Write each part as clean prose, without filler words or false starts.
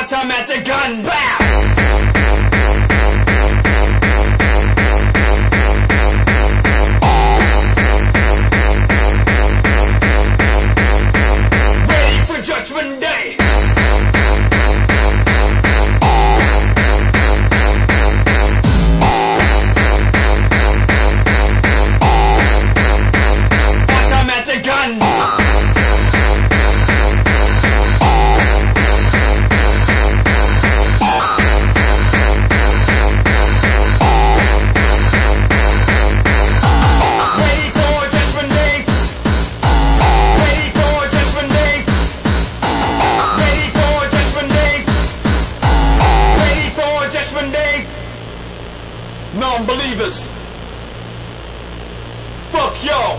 Automatic gun, BAM! Non-believers, fuck y'all.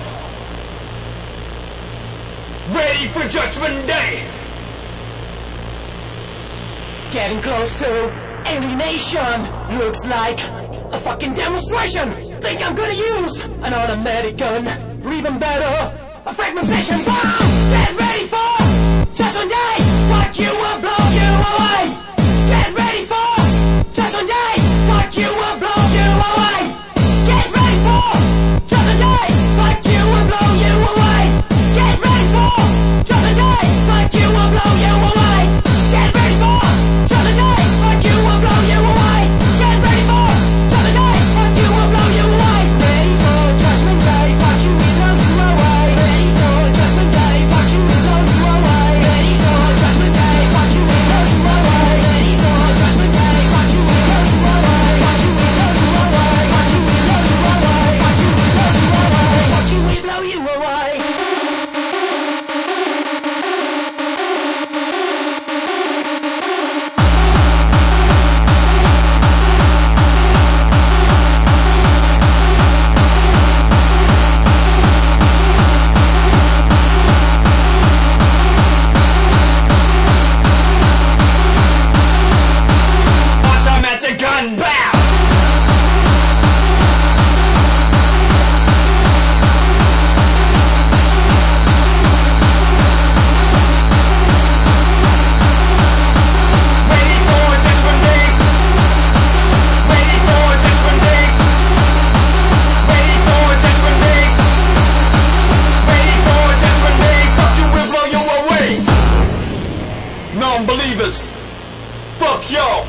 Ready for Judgment Day. Getting close to alienation. Looks like a fucking demonstration. Think I'm gonna use an automatic gun, or even better, a fragmentation bomb. Get ready for Judgment Day. Fuck you will blow you away. Get ready for Judgment Day. Fuck you will blow you away. Get ready for Judgment Day. Fuck you will blow you away. Get ready for Judgment Day. Fuck you will blow you away. Get ready for Judgment Day. Fuck you will blow you away. Get ready for Judgment Day. Fuck you will blow you away. Ready for Judgment Day. Fuck you will blow you away. Ready for Judgment Day. Fuck you will blow you away. Ready for Judgment Day. Fuck you will blow you away. Ready for Judgment Day. Fuck you will blow you away. Fuck you will blow you away. Fuck you will blow you away. Fuck you will blow you away. Fuck you will blow you away. Automatic gun, BAM! Ready for Judgment Day. Ready for Judgment Day. Ready for Judgment Day. Ready for Judgment Day. Fuck you will blow you away. Non-believers, fuck y'all.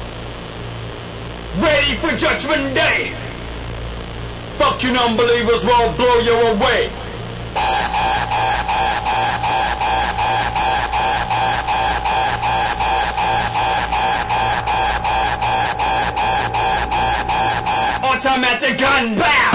Ready for Judgment Day. Fuck you non-believers, will blow you away. Automatic gun, BAM!